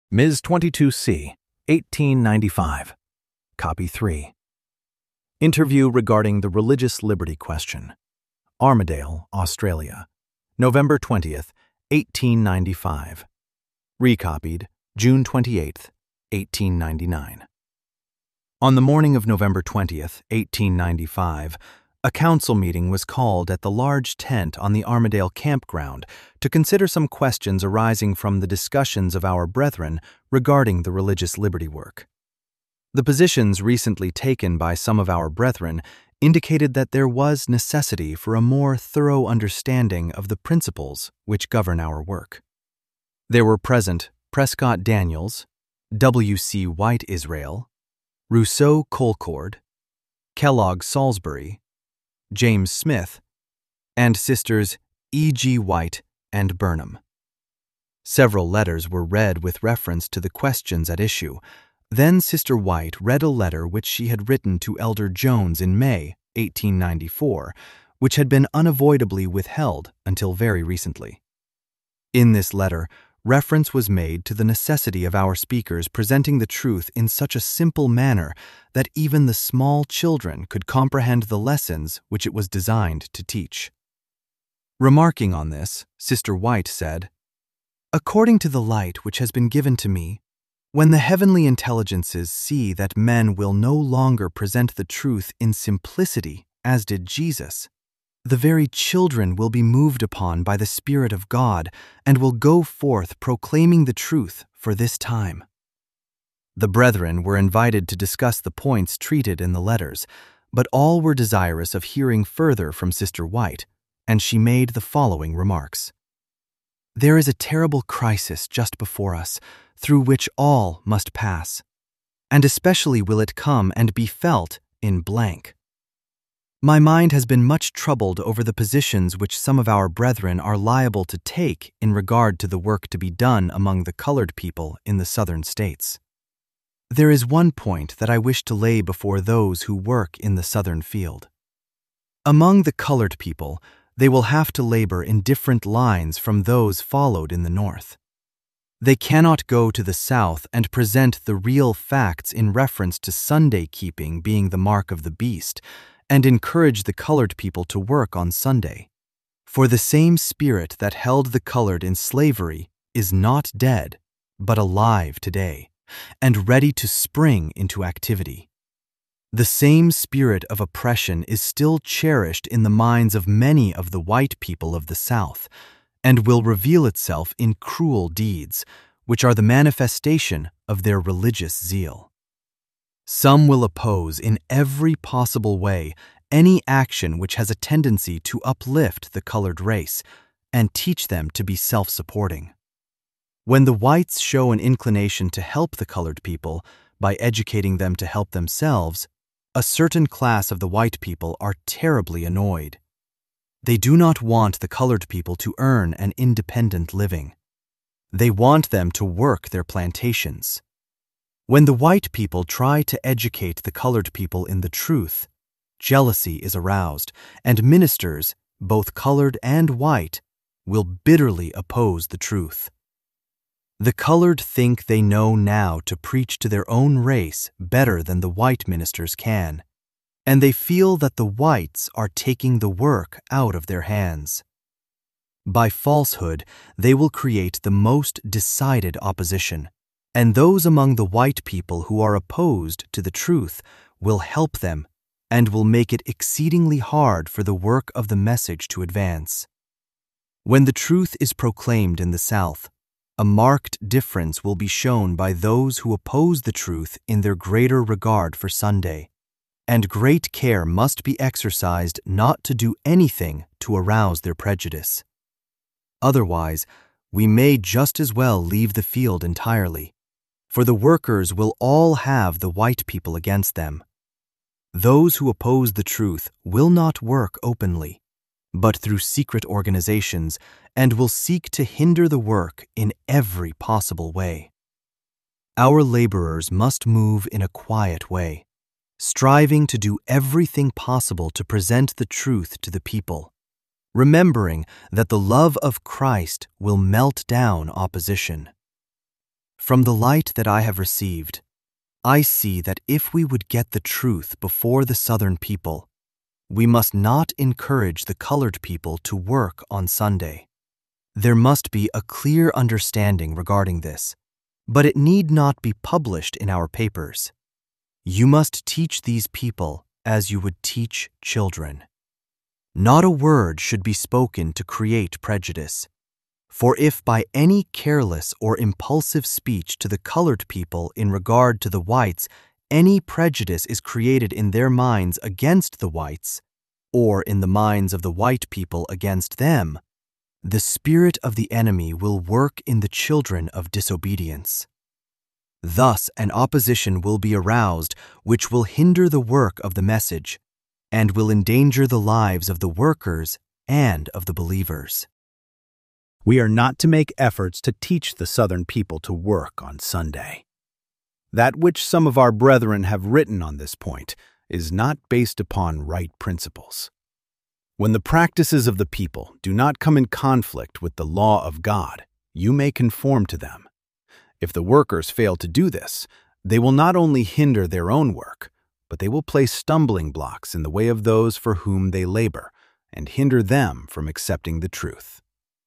Ms. 22C, 1895. Copy 3. Interview regarding the religious liberty question. Armidale, Australia, November 20th, 1895. Recopied, June 28th, 1899. On the morning of November 20th, 1895, a council meeting was called at the large tent on the Armidale campground to consider some questions arising from the discussions of our brethren regarding the religious liberty work. The positions recently taken by some of our brethren indicated that there was necessity for a more thorough understanding of the principles which govern our work. There were present Prescott Daniels, W.C. White Israel, Rousseau Colcord, Kellogg Salisbury, James Smith, and Sisters E.G. White and Burnham. Several letters were read with reference to the questions at issue. Then Sister White read a letter which she had written to Elder Jones in May 1894, which had been unavoidably withheld until very recently. In this letter, reference was made to the necessity of our speakers presenting the truth in such a simple manner that even the small children could comprehend the lessons which it was designed to teach. Remarking on this, Sister White said, "According to the light which has been given to me, when the heavenly intelligences see that men will no longer present the truth in simplicity as did Jesus, the very children will be moved upon by the Spirit of God and will go forth proclaiming the truth for this time." The brethren were invited to discuss the points treated in the letters, but all were desirous of hearing further from Sister White, and she made the following remarks. "There is a terrible crisis just before us, through which all must pass, and especially will it come and be felt in blank. My mind has been much troubled over the positions which some of our brethren are liable to take in regard to the work to be done among the colored people in the southern states. There is one point that I wish to lay before those who work in the southern field. Among the colored people, they will have to labor in different lines from those followed in the north. They cannot go to the south and present the real facts in reference to Sunday keeping being the mark of the beast, and encourage the colored people to work on Sunday. For the same spirit that held the colored in slavery is not dead, but alive today, and ready to spring into activity. The same spirit of oppression is still cherished in the minds of many of the white people of the South, and will reveal itself in cruel deeds, which are the manifestation of their religious zeal. Some will oppose in every possible way any action which has a tendency to uplift the colored race and teach them to be self-supporting. When the whites show an inclination to help the colored people by educating them to help themselves, a certain class of the white people are terribly annoyed. They do not want the colored people to earn an independent living. They want them to work their plantations. When the white people try to educate the colored people in the truth, jealousy is aroused, and ministers, both colored and white, will bitterly oppose the truth. The colored think they know now to preach to their own race better than the white ministers can, and they feel that the whites are taking the work out of their hands. By falsehood, they will create the most decided opposition, and those among the white people who are opposed to the truth will help them and will make it exceedingly hard for the work of the message to advance. When the truth is proclaimed in the South, a marked difference will be shown by those who oppose the truth in their greater regard for Sunday, and great care must be exercised not to do anything to arouse their prejudice. Otherwise, we may just as well leave the field entirely, for the workers will all have the white people against them. Those who oppose the truth will not work openly, but through secret organizations, and will seek to hinder the work in every possible way. Our laborers must move in a quiet way, striving to do everything possible to present the truth to the people, remembering that the love of Christ will melt down opposition. From the light that I have received, I see that if we would get the truth before the Southern people, we must not encourage the colored people to work on Sunday. There must be a clear understanding regarding this, but it need not be published in our papers. You must teach these people as you would teach children. Not a word should be spoken to create prejudice. For if by any careless or impulsive speech to the colored people in regard to the whites, any prejudice is created in their minds against the whites, or in the minds of the white people against them, the spirit of the enemy will work in the children of disobedience. Thus an opposition will be aroused which will hinder the work of the message, and will endanger the lives of the workers and of the believers. We are not to make efforts to teach the Southern people to work on Sunday. That which some of our brethren have written on this point is not based upon right principles. When the practices of the people do not come in conflict with the law of God, you may conform to them. If the workers fail to do this, they will not only hinder their own work, but they will place stumbling blocks in the way of those for whom they labor and hinder them from accepting the truth.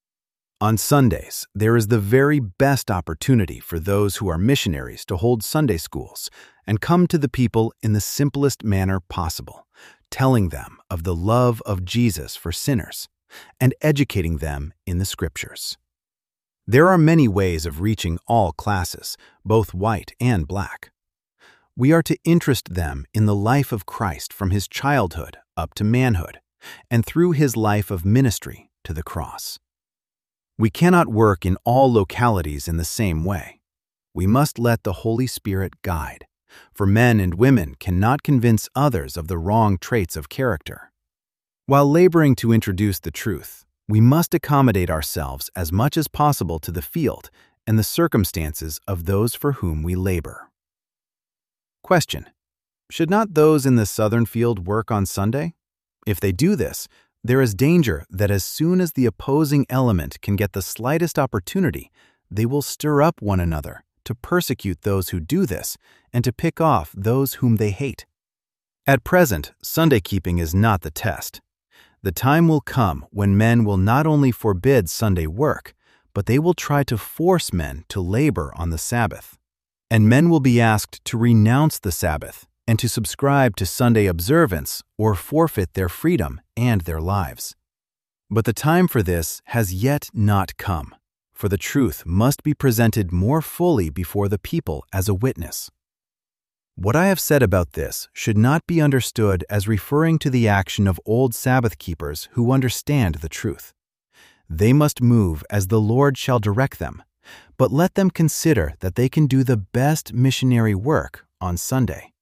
On Sundays, there is the very best opportunity for those who are missionaries to hold Sunday schools and come to the people in the simplest manner possible, telling them of the love of Jesus for sinners and educating them in the Scriptures. There are many ways of reaching all classes, both white and black. We are to interest them in the life of Christ from his childhood up to manhood, and through his life of ministry to the cross. We cannot work in all localities in the same way. We must let the Holy Spirit guide, for men and women cannot convince others of the wrong traits of character. While laboring to introduce the truth, we must accommodate ourselves as much as possible to the field and the circumstances of those for whom we labor. Question: should not those in the Southern field work on Sunday? If they do this, there is danger that as soon as the opposing element can get the slightest opportunity, they will stir up one another to persecute those who do this and to pick off those whom they hate. At present, Sunday keeping is not the test. The time will come when men will not only forbid Sunday work, but they will try to force men to labor on the Sabbath. And men will be asked to renounce the Sabbath and to subscribe to Sunday observance or forfeit their freedom and their lives. But the time for this has yet not come, for the truth must be presented more fully before the people as a witness. What I have said about this should not be understood as referring to the action of old Sabbath keepers who understand the truth. They must move as the Lord shall direct them, but let them consider that they can do the best missionary work on Sunday.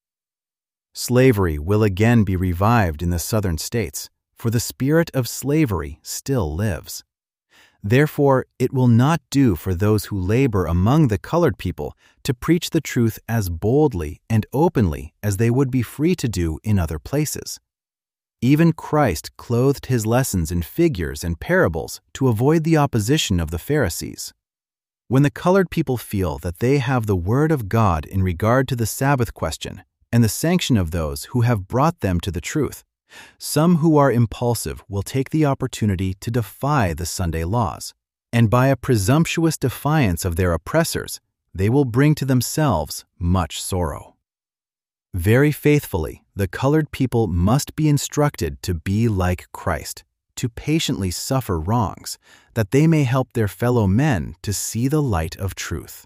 Slavery will again be revived in the Southern states, for the spirit of slavery still lives. Therefore, it will not do for those who labor among the colored people to preach the truth as boldly and openly as they would be free to do in other places. Even Christ clothed his lessons in figures and parables to avoid the opposition of the Pharisees. When the colored people feel that they have the word of God in regard to the Sabbath question and the sanction of those who have brought them to the truth, some who are impulsive will take the opportunity to defy the Sunday laws, and by a presumptuous defiance of their oppressors, they will bring to themselves much sorrow. Very faithfully, the colored people must be instructed to be like Christ, to patiently suffer wrongs, that they may help their fellow men to see the light of truth.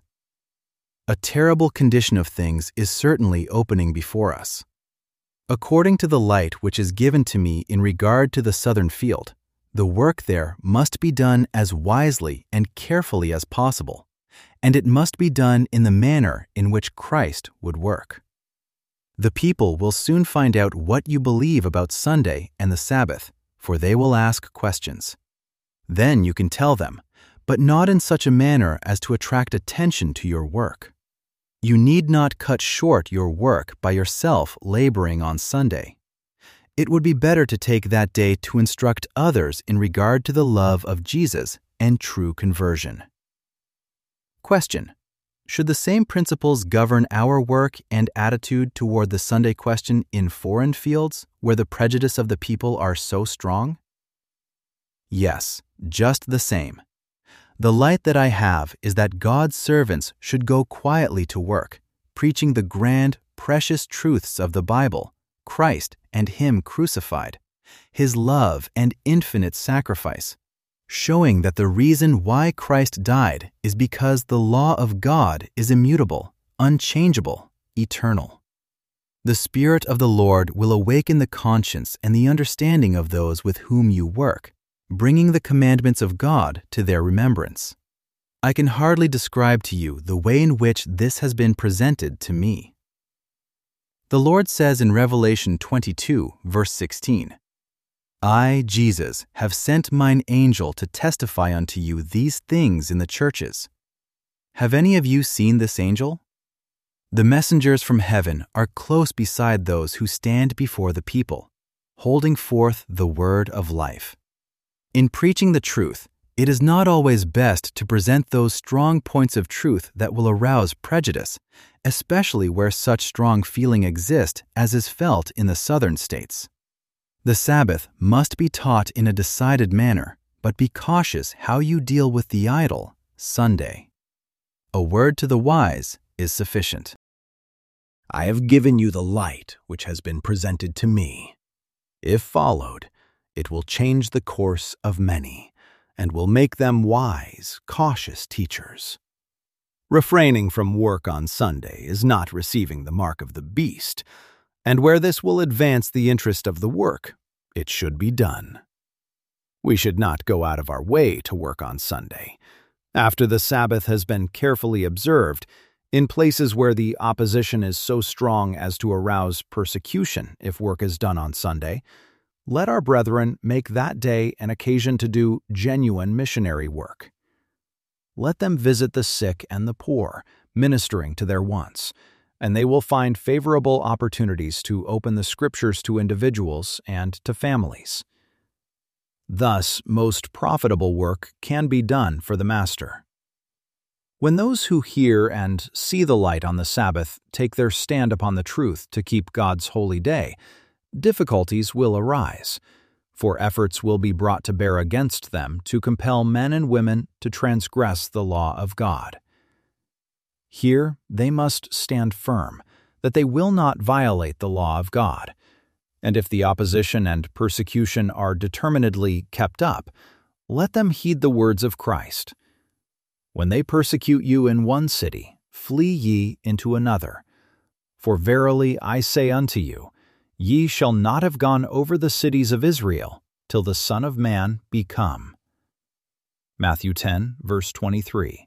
A terrible condition of things is certainly opening before us. According to the light which is given to me in regard to the Southern field, the work there must be done as wisely and carefully as possible, and it must be done in the manner in which Christ would work. The people will soon find out what you believe about Sunday and the Sabbath, for they will ask questions. Then you can tell them, but not in such a manner as to attract attention to your work. You need not cut short your work by yourself laboring on Sunday. It would be better to take that day to instruct others in regard to the love of Jesus and true conversion. Question: Should the same principles govern our work and attitude toward the Sunday question in foreign fields where the prejudice of the people are so strong? Yes, just the same. The light that I have is that God's servants should go quietly to work, preaching the grand, precious truths of the Bible, Christ and Him crucified, His love and infinite sacrifice, showing that the reason why Christ died is because the law of God is immutable, unchangeable, eternal. The Spirit of the Lord will awaken the conscience and the understanding of those with whom you work, bringing the commandments of God to their remembrance. I can hardly describe to you the way in which this has been presented to me. The Lord says in Revelation 22, verse 16, I, Jesus, have sent mine angel to testify unto you these things in the churches. Have any of you seen this angel? The messengers from heaven are close beside those who stand before the people, holding forth the word of life. In preaching the truth, it is not always best to present those strong points of truth that will arouse prejudice, especially where such strong feeling exists as is felt in the southern states. The Sabbath must be taught in a decided manner, but be cautious how you deal with the idol, Sunday. A word to the wise is sufficient. I have given you the light which has been presented to me. If followed, it will change the course of many, and will make them wise, cautious teachers. Refraining from work on Sunday is not receiving the mark of the beast, and where this will advance the interest of the work, it should be done. We should not go out of our way to work on Sunday, after the Sabbath has been carefully observed, in places where the opposition is so strong as to arouse persecution if work is done on Sunday. Let our brethren make that day an occasion to do genuine missionary work. Let them visit the sick and the poor, ministering to their wants, and they will find favorable opportunities to open the Scriptures to individuals and to families. Thus, most profitable work can be done for the Master. When those who hear and see the light on the Sabbath take their stand upon the truth to keep God's holy day, difficulties will arise, for efforts will be brought to bear against them to compel men and women to transgress the law of God. Here they must stand firm, that they will not violate the law of God, and if the opposition and persecution are determinedly kept up, let them heed the words of Christ. When they persecute you in one city, flee ye into another. For verily I say unto you, ye shall not have gone over the cities of Israel till the Son of Man be come. Matthew 10, verse 23.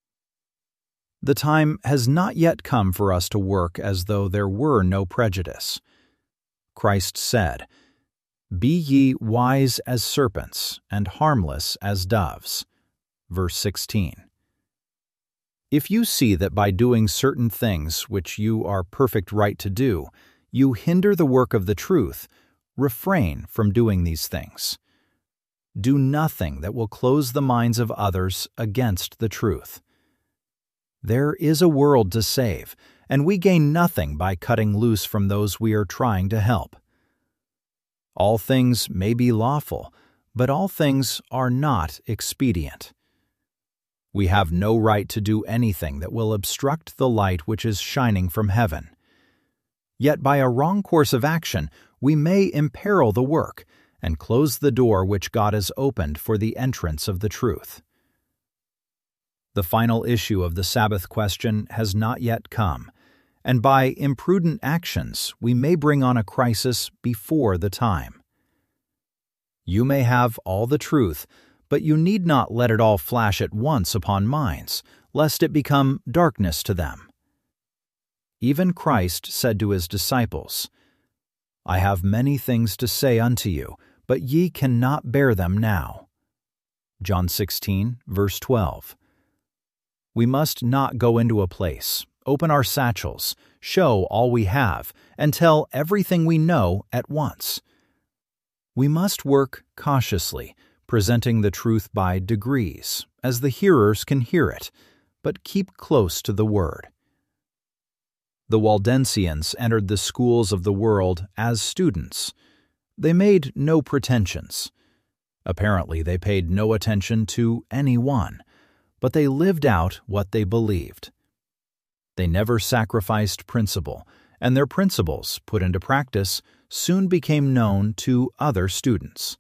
The time has not yet come for us to work as though there were no prejudice. Christ said, Be ye wise as serpents and harmless as doves. Verse 16. If you see that by doing certain things which you are perfect right to do, you hinder the work of the truth, refrain from doing these things. Do nothing that will close the minds of others against the truth. There is a world to save, and we gain nothing by cutting loose from those we are trying to help. All things may be lawful, but all things are not expedient. We have no right to do anything that will obstruct the light which is shining from heaven. Yet by a wrong course of action, we may imperil the work and close the door which God has opened for the entrance of the truth. The final issue of the Sabbath question has not yet come, and by imprudent actions we may bring on a crisis before the time. You may have all the truth, but you need not let it all flash at once upon minds, lest it become darkness to them. Even Christ said to his disciples, I have many things to say unto you, but ye cannot bear them now. John 16, verse 12. We must not go into a place, open our satchels, show all we have, and tell everything we know at once. We must work cautiously, presenting the truth by degrees, as the hearers can hear it, but keep close to the Word. The Waldensians entered the schools of the world as students. They made no pretensions. Apparently, they paid no attention to anyone, but they lived out what they believed. They never sacrificed principle, and their principles, put into practice, soon became known to other students.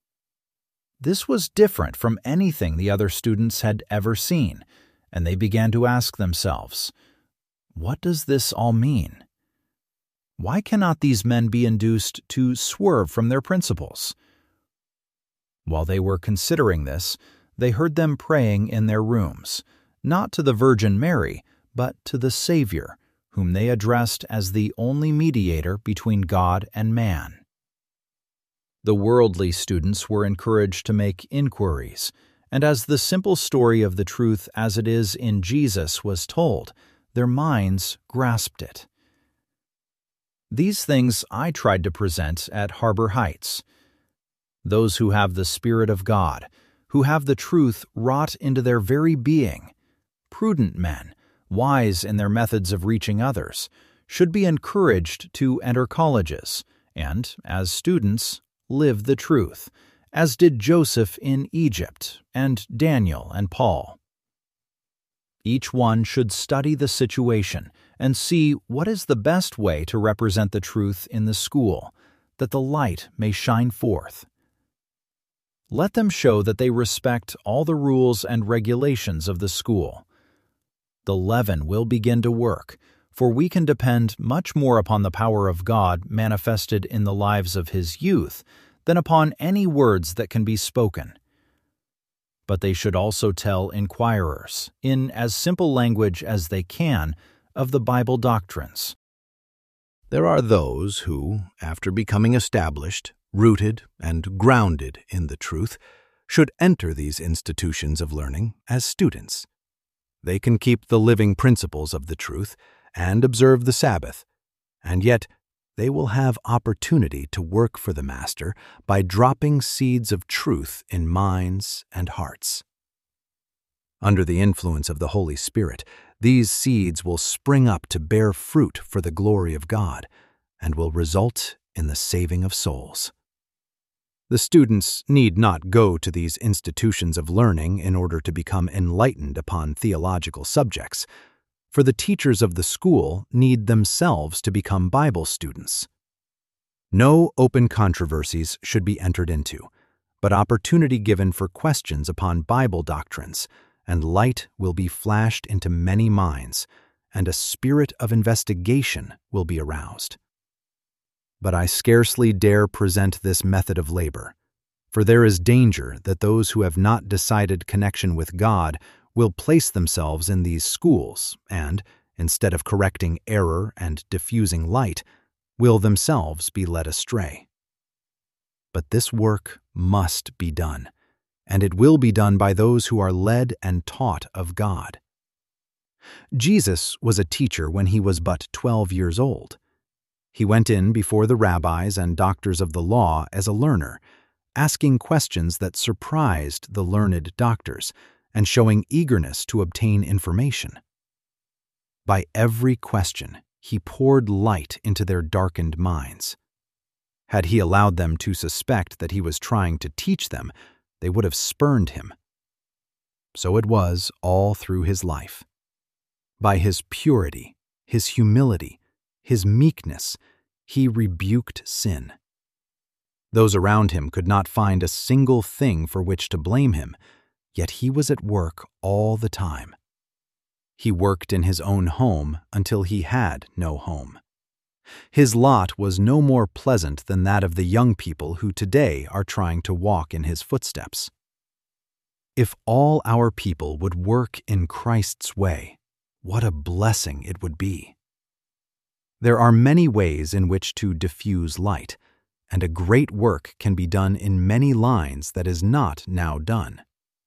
This was different from anything the other students had ever seen, and they began to ask themselves, "What does this all mean? Why cannot these men be induced to swerve from their principles?" While they were considering this, they heard them praying in their rooms, not to the Virgin Mary, but to the Savior, whom they addressed as the only mediator between God and man. The worldly students were encouraged to make inquiries, and as the simple story of the truth as it is in Jesus was told, their minds grasped it. These things I tried to present at Harbor Heights. Those who have the Spirit of God, who have the truth wrought into their very being, prudent men, wise in their methods of reaching others, should be encouraged to enter colleges and, as students, live the truth, as did Joseph in Egypt and Daniel and Paul. Each one should study the situation and see what is the best way to represent the truth in the school, that the light may shine forth. Let them show that they respect all the rules and regulations of the school. The leaven will begin to work, for we can depend much more upon the power of God manifested in the lives of His youth than upon any words that can be spoken. But they should also tell inquirers, in as simple language as they can, of the Bible doctrines. There are those who, after becoming established, rooted, and grounded in the truth, should enter these institutions of learning as students. They can keep the living principles of the truth and observe the Sabbath, and yet they will have opportunity to work for the Master by dropping seeds of truth in minds and hearts. Under the influence of the Holy Spirit, these seeds will spring up to bear fruit for the glory of God and will result in the saving of souls. The students need not go to these institutions of learning in order to become enlightened upon theological subjects, for the teachers of the school need themselves to become Bible students. No open controversies should be entered into, but opportunity given for questions upon Bible doctrines, and light will be flashed into many minds, and a spirit of investigation will be aroused. But I scarcely dare present this method of labor, for there is danger that those who have not decided connection with God will place themselves in these schools and, instead of correcting error and diffusing light, will themselves be led astray. But this work must be done, and it will be done by those who are led and taught of God. Jesus was a teacher when he was but 12 years old. He went in before the rabbis and doctors of the law as a learner, asking questions that surprised the learned doctors and showing eagerness to obtain information. By every question, he poured light into their darkened minds. Had he allowed them to suspect that he was trying to teach them, they would have spurned him. So it was all through his life. By his purity, his humility, his meekness, he rebuked sin. Those around him could not find a single thing for which to blame him, yet he was at work all the time. He worked in his own home until he had no home. His lot was no more pleasant than that of the young people who today are trying to walk in his footsteps. If all our people would work in Christ's way, what a blessing it would be. There are many ways in which to diffuse light, and a great work can be done in many lines that is not now done.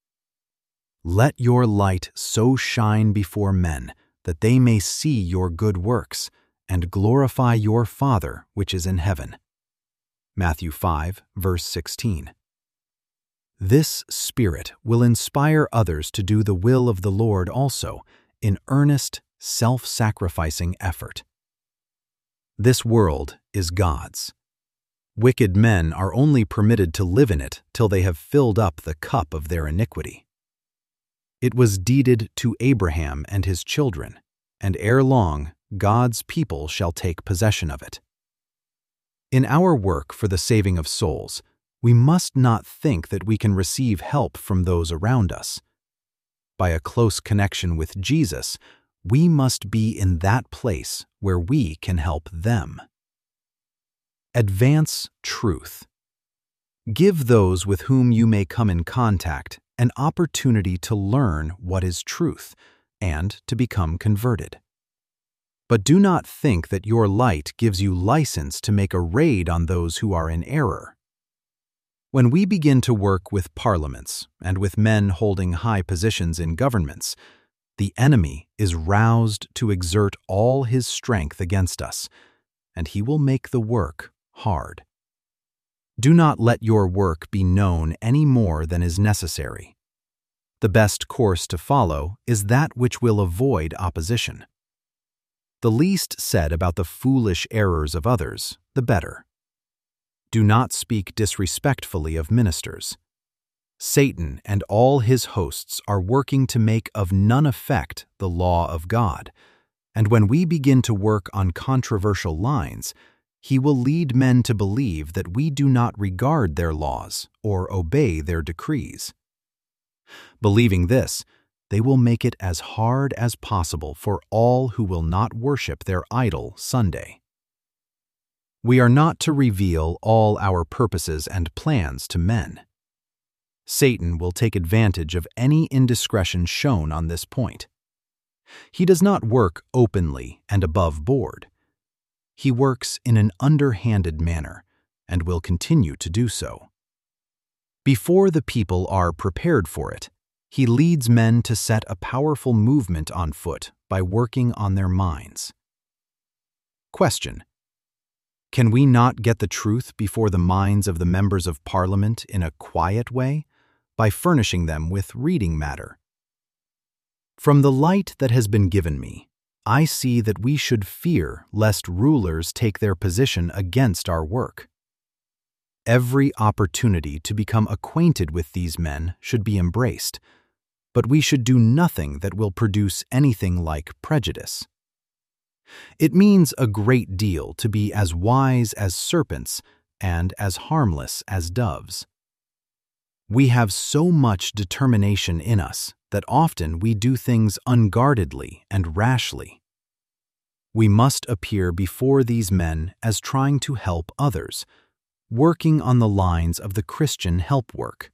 Let your light so shine before men that they may see your good works and glorify your Father which is in heaven. Matthew 5, verse 16. This spirit will inspire others to do the will of the Lord also, in earnest, self-sacrificing effort. This world is God's. Wicked men are only permitted to live in it till they have filled up the cup of their iniquity. It was deeded to Abraham and his children, and ere long God's people shall take possession of it. In our work for the saving of souls, we must not think that we can receive help from those around us. By a close connection with Jesus, we must be in that place where we can help them. Advance truth. Give those with whom you may come in contact an opportunity to learn what is truth and to become converted. But do not think that your light gives you license to make a raid on those who are in error. When we begin to work with parliaments and with men holding high positions in governments, the enemy is roused to exert all his strength against us, and he will make the work hard. Do not let your work be known any more than is necessary. The best course to follow is that which will avoid opposition. The least said about the foolish errors of others, the better. Do not speak disrespectfully of ministers. Satan and all his hosts are working to make of none effect the law of God, and when we begin to work on controversial lines, he will lead men to believe that we do not regard their laws or obey their decrees. Believing this, they will make it as hard as possible for all who will not worship their idol Sunday. We are not to reveal all our purposes and plans to men. Satan will take advantage of any indiscretion shown on this point. He does not work openly and above board. He works in an underhanded manner and will continue to do so. Before the people are prepared for it, he leads men to set a powerful movement on foot by working on their minds. Question: can we not get the truth before the minds of the members of Parliament in a quiet way, by furnishing them with reading matter? From the light that has been given me, I see that we should fear lest rulers take their position against our work. Every opportunity to become acquainted with these men should be embraced, but we should do nothing that will produce anything like prejudice. It means a great deal to be as wise as serpents and as harmless as doves. We have so much determination in us that often we do things unguardedly and rashly. We must appear before these men as trying to help others, working on the lines of the Christian help work.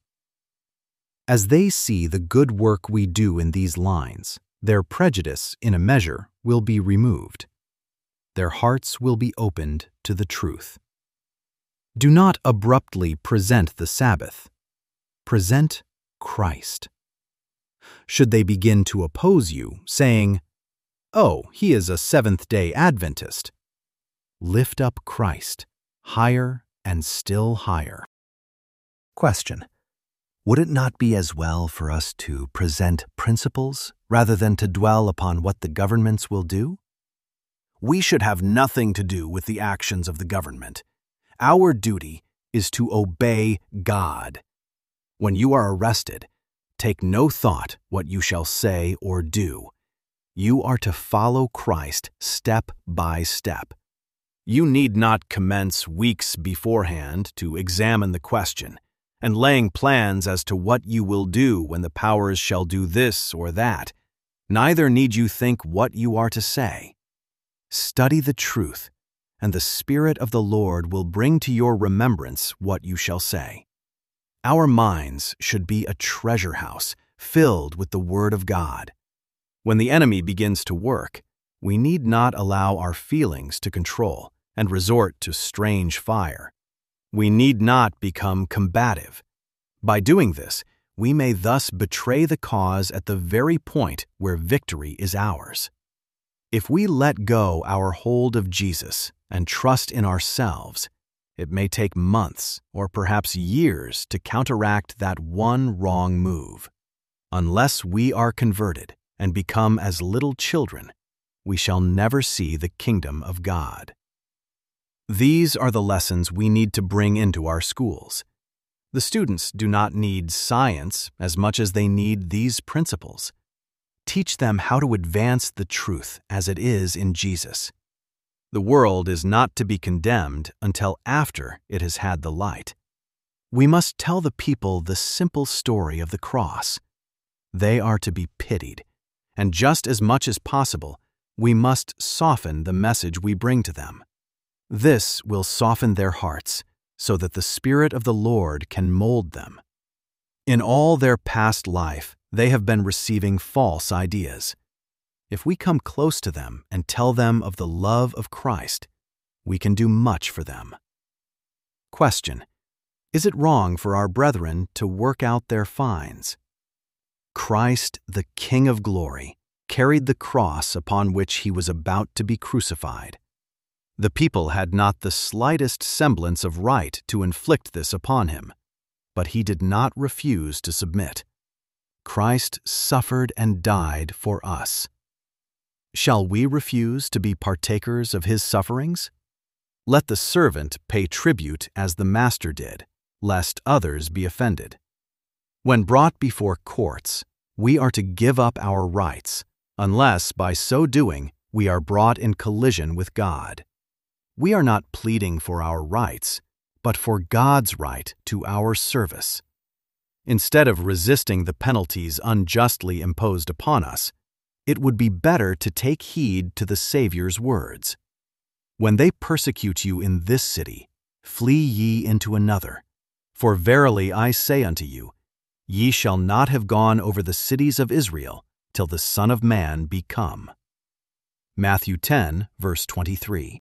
As they see the good work we do in these lines, their prejudice, in a measure, will be removed. Their hearts will be opened to the truth. Do not abruptly present the Sabbath. Present Christ. Should they begin to oppose you, saying, "Oh, he is a Seventh-day Adventist," lift up Christ higher and still higher. Question: would it not be as well for us to present principles rather than to dwell upon what the governments will do? We should have nothing to do with the actions of the government. Our duty is to obey God. When you are arrested, take no thought what you shall say or do. You are to follow Christ step by step. You need not commence weeks beforehand to examine the question, and laying plans as to what you will do when the powers shall do this or that. Neither need you think what you are to say. Study the truth, and the Spirit of the Lord will bring to your remembrance what you shall say. Our minds should be a treasure house filled with the Word of God. When the enemy begins to work, we need not allow our feelings to control and resort to strange fire. We need not become combative. By doing this, we may thus betray the cause at the very point where victory is ours. If we let go our hold of Jesus and trust in ourselves, It may take months or perhaps years to counteract that one wrong move. Unless we are converted and become as little children, we shall never see the kingdom of God. These are the lessons we need to bring into our schools. The students do not need science as much as they need these principles. Teach them how to advance the truth as it is in Jesus. The world is not to be condemned until after it has had the light. We must tell the people the simple story of the cross. They are to be pitied, and just as much as possible, we must soften the message we bring to them. This will soften their hearts so that the Spirit of the Lord can mold them. In all their past life, they have been receiving false ideas. If we come close to them and tell them of the love of Christ, we can do much for them. Question: is it wrong for our brethren to work out their fines? Christ, the King of glory, carried the cross upon which he was about to be crucified. The people had not the slightest semblance of right to inflict this upon him, but he did not refuse to submit. Christ suffered and died for us. Shall we refuse to be partakers of his sufferings? Let the servant pay tribute as the master did, lest others be offended. When brought before courts, we are to give up our rights, unless by so doing we are brought in collision with God. We are not pleading for our rights, but for God's right to our service. Instead of resisting the penalties unjustly imposed upon us, it would be better to take heed to the Savior's words. When they persecute you in this city, flee ye into another. For verily I say unto you, ye shall not have gone over the cities of Israel till the Son of Man be come. Matthew 10, verse 23.